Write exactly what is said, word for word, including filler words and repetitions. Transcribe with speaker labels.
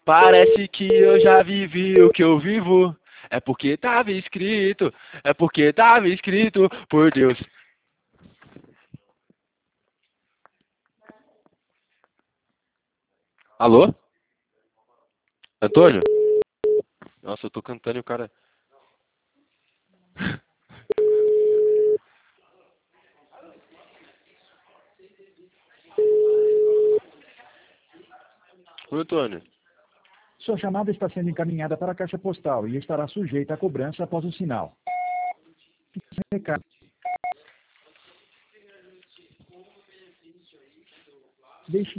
Speaker 1: Parece que eu já vivi o que eu vivo. É porque tava escrito, é porque tava escrito por Deus. Alô? Antônio? Nossa, eu tô cantando e o cara... Oi, Antônio.
Speaker 2: Sua chamada está sendo encaminhada para a caixa postal e estará sujeita a cobrança após o sinal. Recado. Deixe